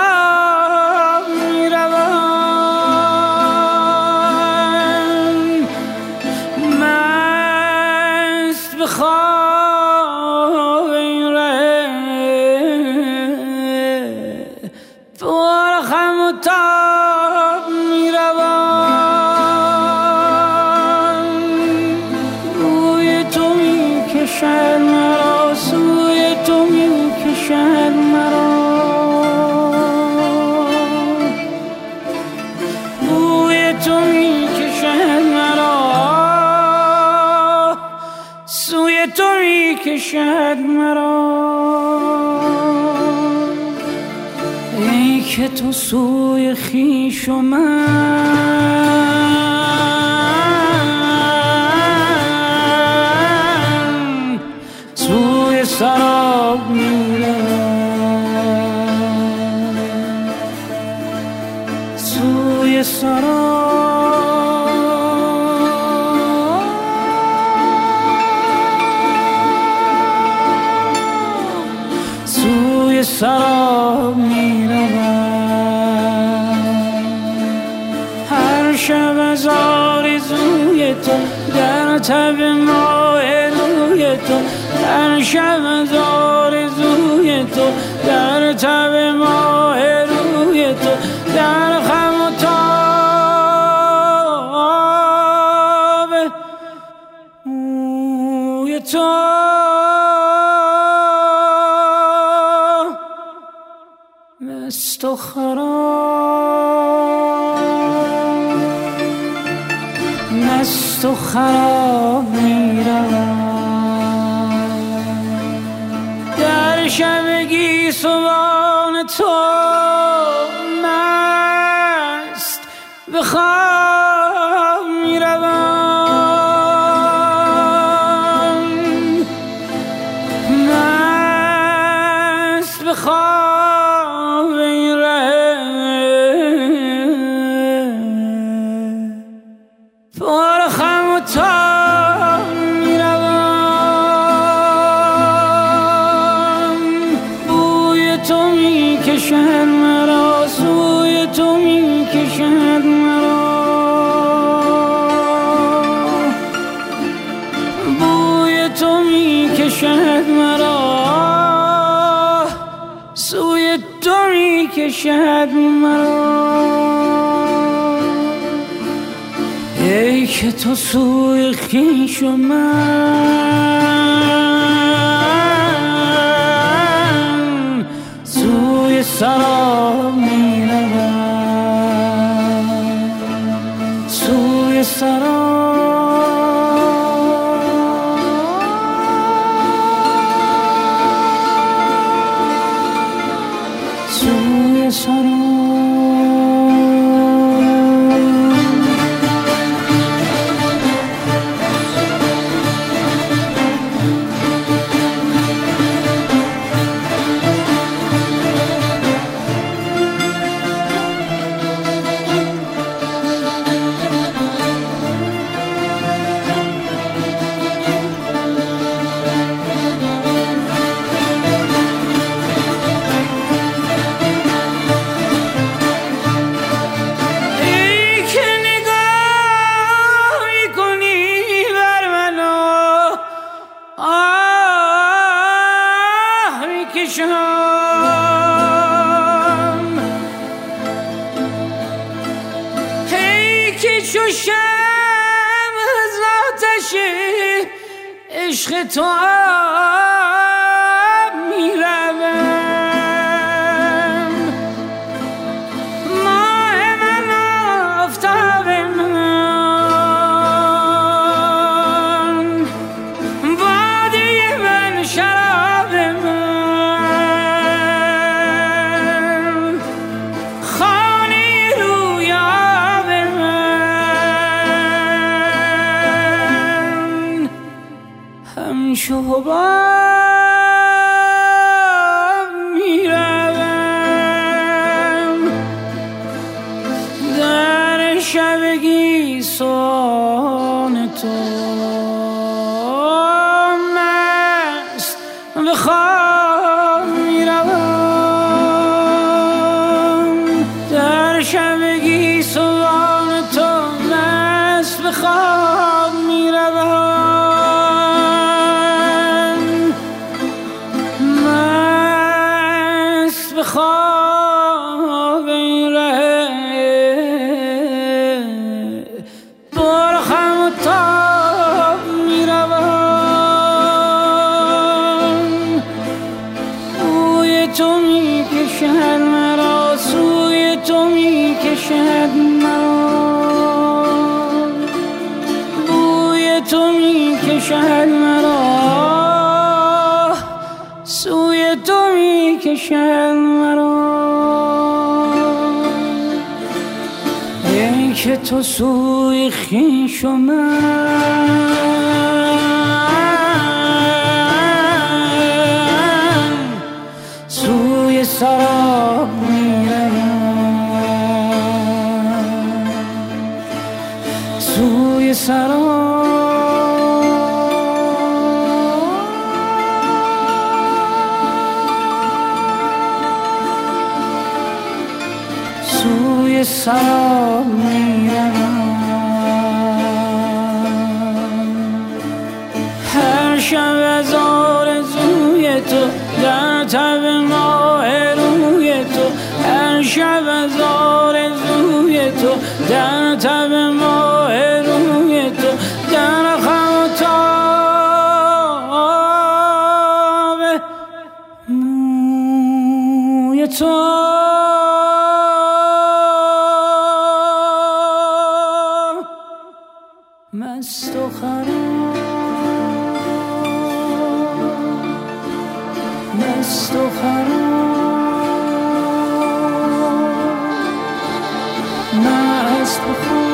مست به خواب این ره پر خم و تاب میروم روی تو میکشد مرا سوی تو میکشد مرا روی تو میکشد مرا سوی تو میکشد مرا ای که تو سوی خویش و من سوی سراب میروم سوی سراب سوی سراب میروم هر شب از آرزوی تو در تب ماه روی تو هر شب از آرزوی تو در تب ماه روی تو در خم و تاب موی تو مست و خراب مست و خراب میروم در شب گیسوان تو مست به خواب میروم مست به خواب این ره پر خم و تاب میروم بوی تو میکشد مرا سوی تو میکشد مرا بوی تو میکشد مرا سوی تو میکشد مرا ای که تو سوی خویش و من سوی سراب میروم سوی سراب سوی سراب هی که چو شمع از آتش عشق تو آب میروم ماه من آفتاب من باده من شراب من خانه روی آب من همچو حباب میروم در شب گیسوان تو مست به خواب میروم میکشد مرا، بوی تو میکشد مرا، سوی تو میکشد مرا. ای که تو سوی خویش و من سوی سراب میروم، سوی سراب، سوی سراب میروم. هر شب از آرزوی تو در تب ماه روی تو، هر شب از آرزوی تو در تب ماه روی تو، در خم و تاب موی تو، مست و خراب، مست و خراب، مست و خراب.